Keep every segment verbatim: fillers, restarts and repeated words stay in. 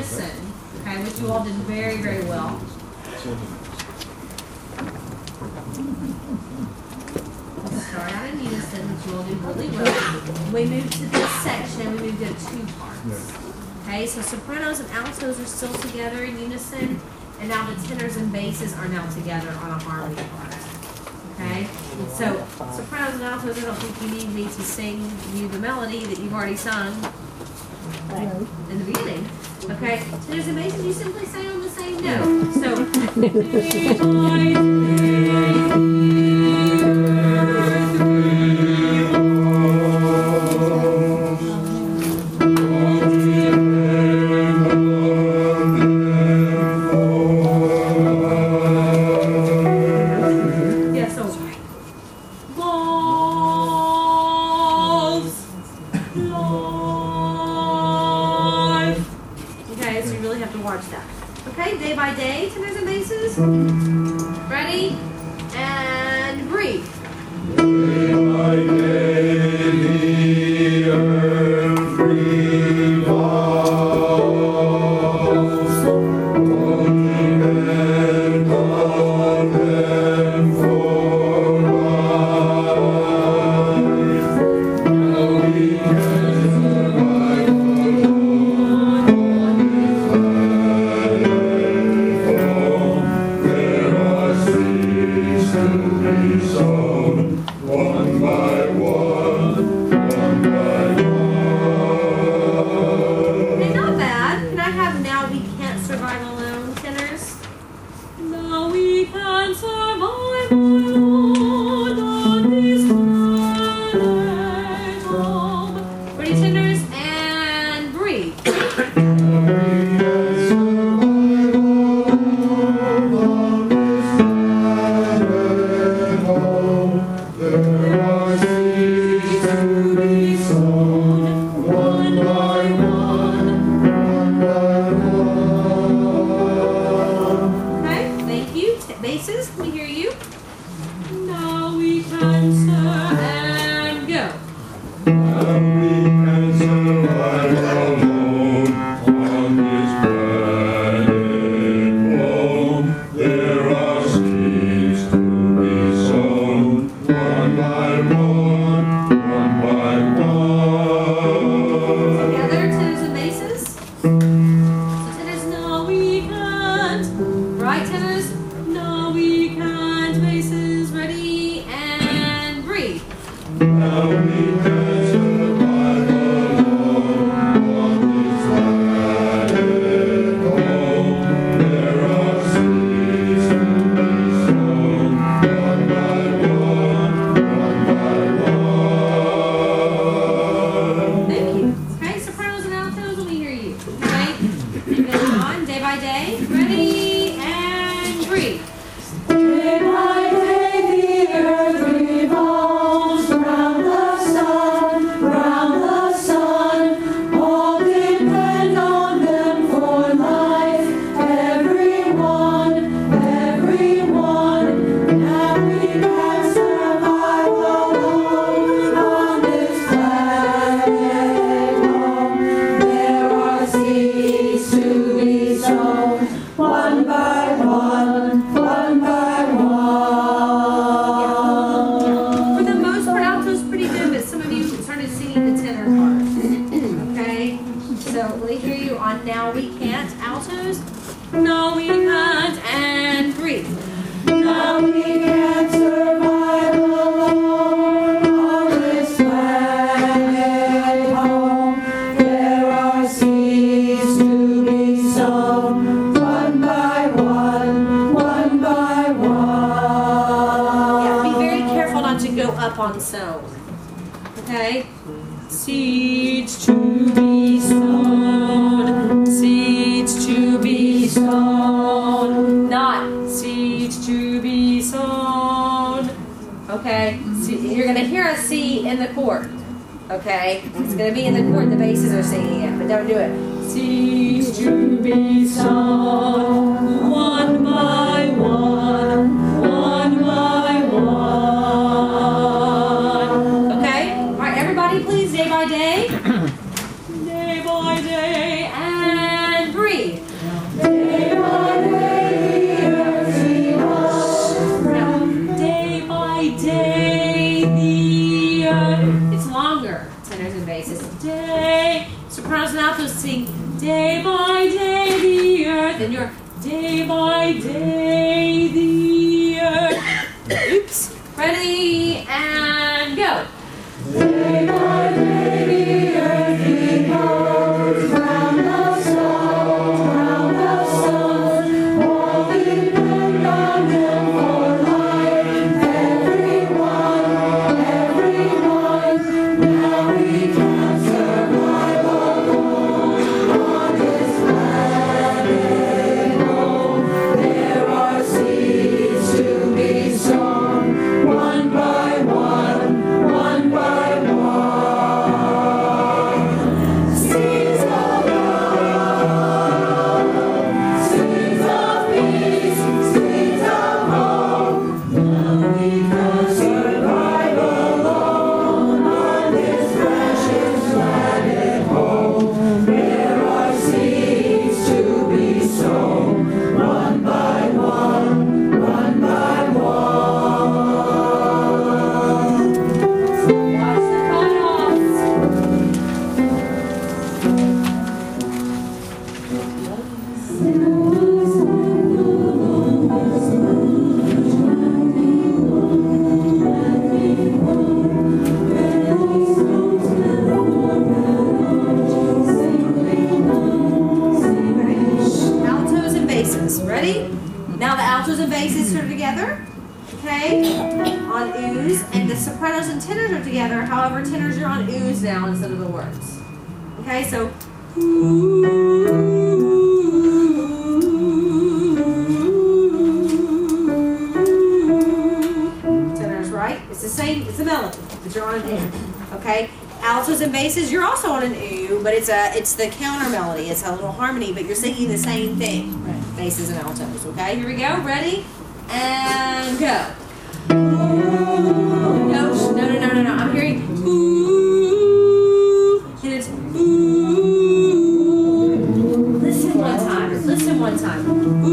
unison, okay, which you all did very, very well. We'll start out in unison, which you all did really well. We moved to this section, we moved into two parts. Okay, so sopranos and altos are still together in unison, and now the tenors and basses are now together on a harmony part. Okay, so sopranos and altos, I don't think you need me to sing you the melody that you've already sung in the beginning. Okay, tenors and basses, you simply say on the same note. So, ready? And breathe. Day by day the earth revolves, longing and longing for life. Now we can survive alone on this planet. To be sown one by one, one by one. Okay, not bad. Can I have now we can't survive alone, tenors? Now we can't survive alone on this planet home. Ready, tenors? And breathe. Basses, we hear you. Now we can survive and go. Now we can survive alone on this planet home. There are seeds to be sown, one by one, one by one. Together, tenors and basses. So tenors, no we can't. Right, tenors? No, we can't. Basses, ready, and breathe. Now we can survive alone on this planet home. There are seeds to be sown, one by one, one by one. Thank you. Okay, sopranos and altos, let me hear you. Okay, going on, day by day. Ready, and breathe. Day by day the earth revolves round the sun, round the sun. All depend on them for life. Everyone, everyone. Now we can survive alone on this planet home. There are seeds to be sown, one by one, one by one. For the most part, alto's pretty good, but some of you started singing the tenor part. Okay, so let me hear you on now we can't. Altos, no we can't, and breathe. Now we can't survive alone on this planet home. There are seeds to be sown, one by one, one by one. Yeah, be very careful not to go up on sown. Okay? Seeds to be sown, seeds to be sown, not seeds to be sown. Okay? See, you're going to hear a C in the chord. Okay? It's going to be in the chord the basses are singing it, but don't do it. Seeds to be sown, one by one, one by one. Okay? All right, everybody please, day by day. Day by day, and breathe. day by day the earth, and your day by day the earth. Oops. Ready, and go. Day by day the earth revolves round the sun, round the sun. All depend on him for life. Everyone, everyone. Now we can survive alone on this planet home. There are seeds to be sown, one by one, one by one. Seeds of love, seeds of peace, seeds of hope. Now we can survive alone on this precious planet home. There are seeds to be sown, one by one, one by one. Watch the cutoffs. Altos and basses. Ready? Now the altos and basses are together. Okay? On oohs. And the sopranos and tenors are together. However, tenors are on oohs now instead of the words. Okay? So. Tenors, right? It's the same. It's a melody, but you're on an ooh. Okay? Altos and basses, you're also on an ooh, but it's a it's the counter melody. It's a little harmony, but you're singing the same thing. Basses and altos. Okay? Here we go. Ready? And go. No, no, no, no, no, no. I'm hearing ooh, and it's ooh. Listen one time. Listen one time. Ooh,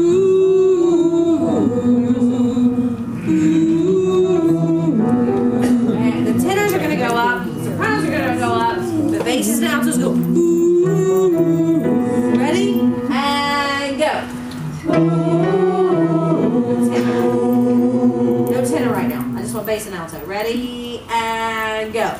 ooh. And the tenors are gonna go up. Sopranos are gonna go up. The basses and altos go ooh. Ready? And go. Tenor. No tenor right now. I just want bass and alto. Ready? And go.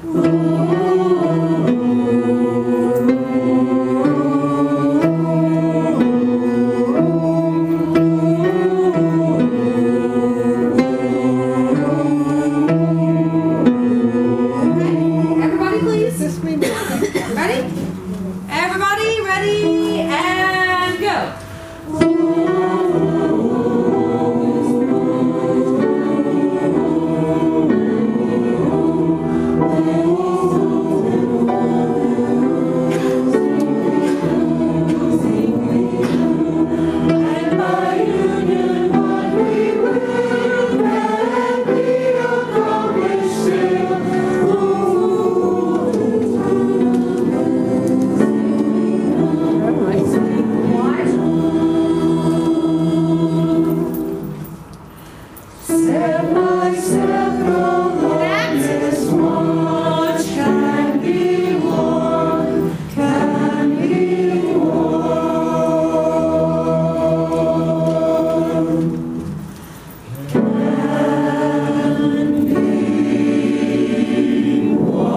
Okay. Everybody please. Ready? Everybody ready? And go. And by union what we will, can be accomplished still. Step by step, no this much can be won, can be won. Can be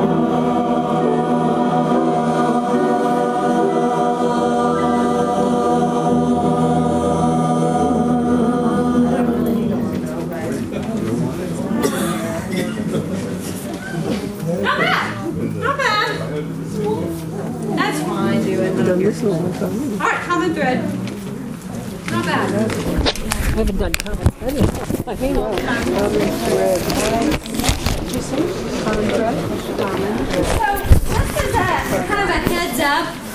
Not bad. Not bad. That's fine, do it. All right, common thread. Not bad. I haven't done common thread. I think common thread. So this is a kind of a heads up